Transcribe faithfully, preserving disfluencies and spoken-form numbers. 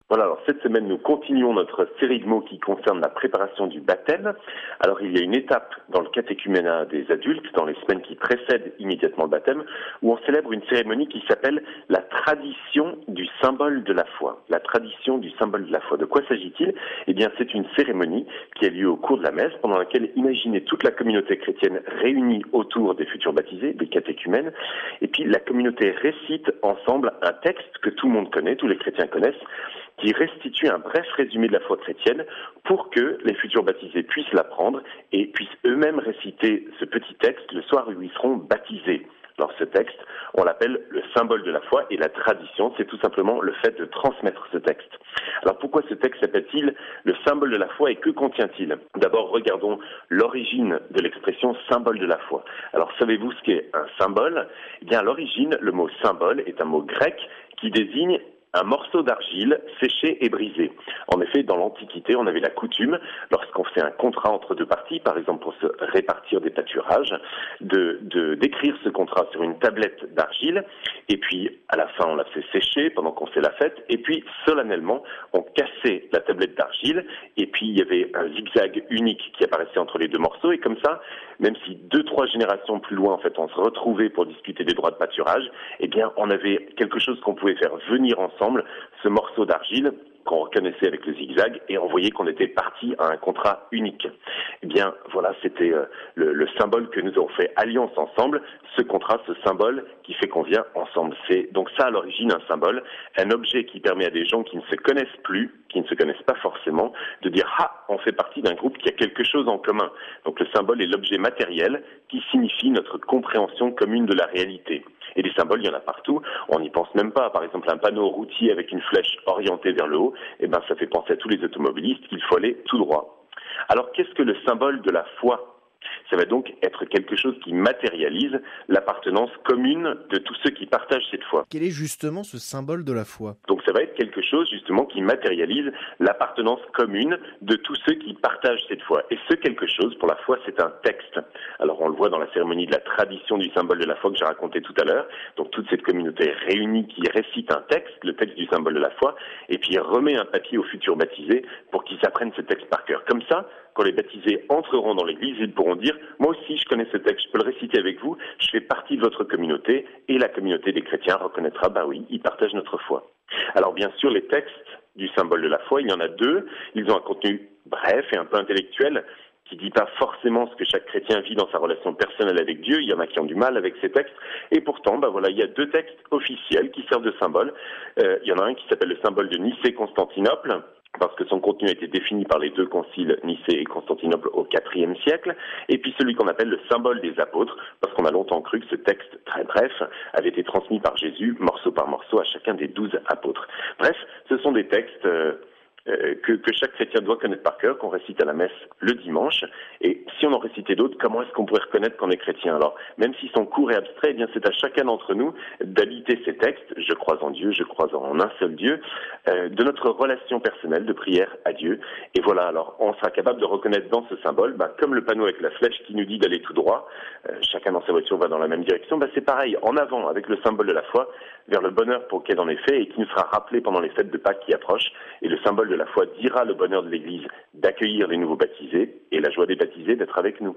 Voilà, alors cette semaine, nous continuons notre série de mots qui concerne la préparation du baptême. Alors, il y a une étape dans le catéchuménat des adultes, dans les semaines qui précèdent immédiatement le baptême, où on célèbre une cérémonie qui s'appelle la tradition du symbole de la foi. La tradition du symbole de la foi. De quoi s'agit-il ? Eh bien, c'est une cérémonie qui a lieu au cours de la messe, pendant laquelle, imaginez toute la communauté chrétienne réunie autour des futurs baptisés, des catéchumènes, et puis la communauté récite ensemble un texte que tout le monde connaît, tous les chrétiens connaissent, qui restitue un bref résumé de la foi chrétienne pour que les futurs baptisés puissent l'apprendre et puissent eux-mêmes réciter ce petit texte le soir où ils seront baptisés. Alors ce texte, on l'appelle le symbole de la foi et la tradition, c'est tout simplement le fait de transmettre ce texte. Alors pourquoi ce texte s'appelle-t-il le symbole de la foi et que contient-il ? D'abord, regardons l'origine de l'expression symbole de la foi. Alors savez-vous ce qu'est un symbole ? Eh bien à l'origine, le mot symbole est un mot grec qui désigne un morceau d'argile séché et brisé. En effet, dans l'Antiquité, on avait la coutume, lorsqu'on fait un contrat entre deux parties, par exemple pour se répartir des pâturages, de, de d'écrire ce contrat sur une tablette d'argile, et puis à la fin on la fait sécher pendant qu'on fait la fête, et puis solennellement on cassait la tablette d'argile, et puis il y avait un zigzag unique qui apparaissait entre les deux morceaux, et comme ça, même si deux, trois générations plus loin, en fait, on se retrouvait pour discuter des droits de pâturage, eh bien on avait quelque chose qu'on pouvait faire venir ensemble, ce morceau d'argile qu'on reconnaissait avec le zigzag, et on voyait qu'on était parti à un contrat unique. Eh bien, voilà, c'était euh, le, le symbole que nous avons fait alliance ensemble, ce contrat, ce symbole qui fait qu'on vient ensemble. C'est donc ça à l'origine un symbole, un objet qui permet à des gens qui ne se connaissent plus, qui ne se connaissent pas forcément, de dire « Ah, on fait partie d'un groupe qui a quelque chose en commun ». Donc le symbole est l'objet matériel qui signifie notre compréhension commune de la réalité. Et des symboles, il y en a partout, on n'y pense même pas. Par exemple, un panneau routier avec une flèche orientée vers le haut, eh ben, ça fait penser à tous les automobilistes qu'il faut aller tout droit. Alors, qu'est-ce que le symbole de la foi ? Ça va donc être quelque chose qui matérialise l'appartenance commune de tous ceux qui partagent cette foi. Quel est justement ce symbole de la foi ? Donc ça va être quelque chose justement qui matérialise l'appartenance commune de tous ceux qui partagent cette foi. Et ce quelque chose, pour la foi, c'est un texte. Alors on le voit dans la cérémonie de la tradition du symbole de la foi que j'ai raconté tout à l'heure. Donc toute cette communauté réunie qui récite un texte, le texte du symbole de la foi, et puis remet un papier aux futurs baptisés pour qu'ils apprennent ce texte par cœur. Comme ça, quand les baptisés entreront dans l'église, ils pourront dire « Moi aussi, je connais ce texte, je peux le réciter avec vous, je fais partie de votre communauté. » Et la communauté des chrétiens reconnaîtra « Bah oui, ils partagent notre foi. » Alors bien sûr, les textes du symbole de la foi, il y en a deux. Ils ont un contenu bref et un peu intellectuel qui ne dit pas forcément ce que chaque chrétien vit dans sa relation personnelle avec Dieu. Il y en a qui ont du mal avec ces textes. Et pourtant, bah voilà, il y a deux textes officiels qui servent de symbole. Euh, il y en a un qui s'appelle le symbole de Nicée-Constantinople, parce que son contenu a été défini par les deux conciles Nicée et Constantinople au quatrième siècle, et puis celui qu'on appelle le symbole des apôtres, parce qu'on a longtemps cru que ce texte très bref avait été transmis par Jésus, morceau par morceau, à chacun des douze apôtres. Bref, ce sont des textes euh, euh, que, que chaque chrétien doit connaître par cœur, qu'on récite à la messe le dimanche, et si on en récitait d'autres, comment est-ce qu'on pourrait reconnaître qu'on est chrétien ? Alors, même s'ils sont courts et abstraits, eh bien c'est à chacun d'entre nous d'habiter ces textes, je crois en Dieu, je crois en un seul Dieu, euh, de notre relation personnelle de prière à Dieu. Et voilà, alors on sera capable de reconnaître dans ce symbole, bah, comme le panneau avec la flèche qui nous dit d'aller tout droit, euh, chacun dans sa voiture va dans la même direction, bah, c'est pareil, en avant avec le symbole de la foi, vers le bonheur pour lequel on est fait et qui nous sera rappelé pendant les fêtes de Pâques qui approchent. Et le symbole de la foi dira le bonheur de l'Église d'accueillir les nouveaux baptisés et la joie des baptisés d'être avec nous.